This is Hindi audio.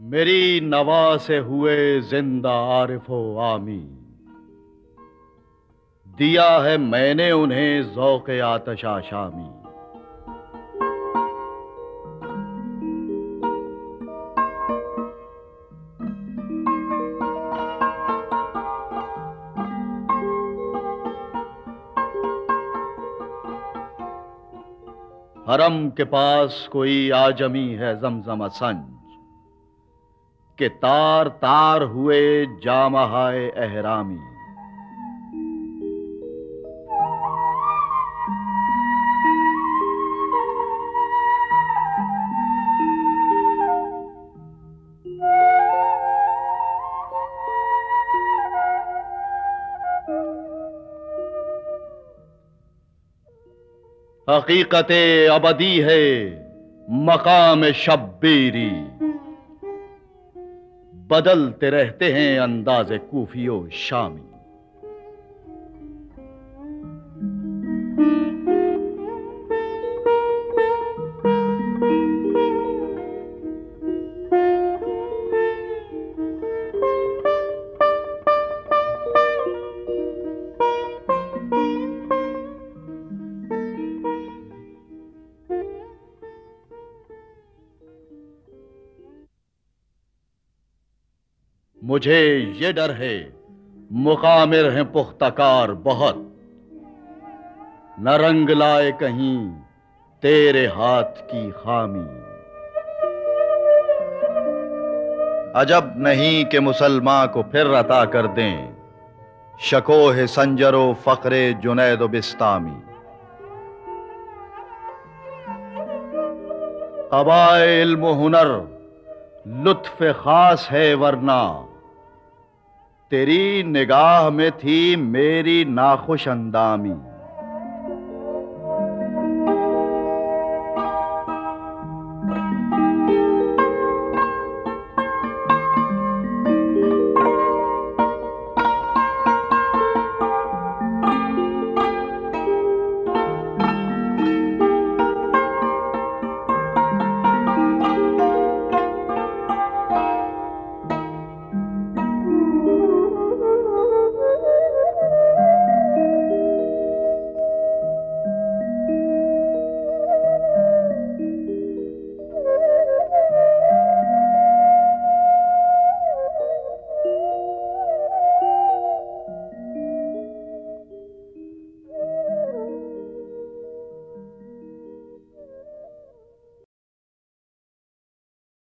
मेरी नवा से हुए जिंदा आरिफो आमी, दिया है मैंने उन्हें ज़ौक़े आतशा शामी। हरम के पास कोई आजमी है ज़मज़म असंज, के तार तार हुए जामहाए एहरामी। हकीकते अबदी है मकाम शब्बीरी, बदलते रहते हैं अंदाज़े कूफियो शामी। मुझे ये डर है मुकामिर हैं पुख्तकार बहुत, न रंग लाए कहीं तेरे हाथ की खामी। अजब नहीं कि मुसलमान को फिर अता कर दें शकोह संजरो फकरे जुनैद बिस्तामी। क़बाए इल्म हुनर लुत्फ खास है वरना, तेरी निगाह में थी मेरी नाखुश अंदामी।